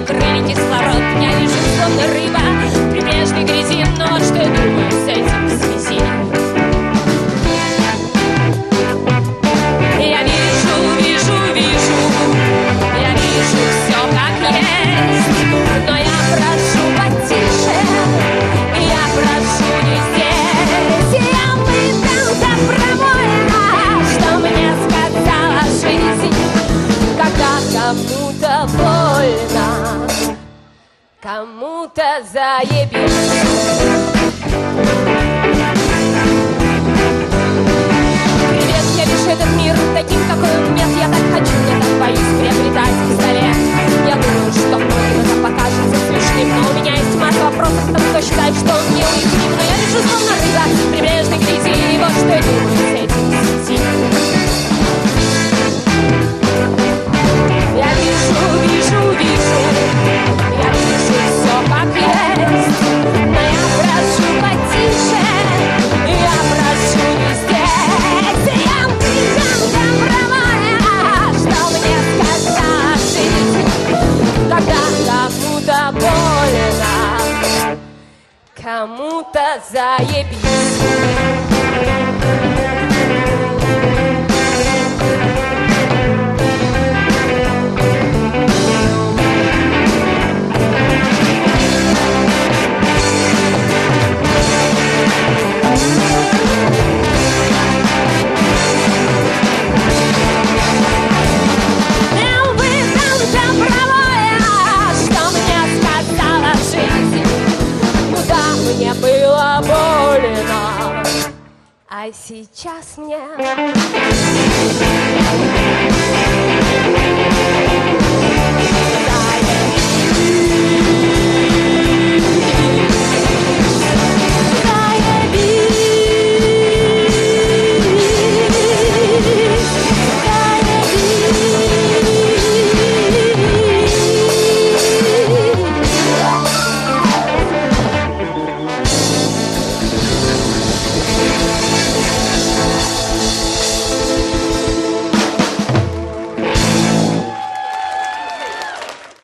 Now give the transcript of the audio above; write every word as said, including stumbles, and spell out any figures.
крылья кислород. Я вижу, словно рыба в прибрежной грязи. Но что я думаю с этим в связи? Я вижу, вижу, вижу, я вижу все как есть. Но я прошу потише, я прошу не здесь. Я выдам добровольно, что мне сказала жизнь. Когда кому-то больно, кому-то заебись. Привет, я вижу этот мир таким, какой он нет. Я так хочу, я так боюсь приобретать пистолет. Я думаю, что многим это покажется смешным, но у меня есть масса вопросов к тому, кто считает, что он неуязвим. Но я вижу, словно рыба в прибрежной грязи. И вот что я думаю с этим в сети. Я вижу, вижу, вижу, я вижу все как есть. Но я прошу потише, я прошу не здесь. Я выдам добровольно, что мне сказала жизнь. Когда кому-то больно, кому-то заебись. Мне было больно, а сейчас мне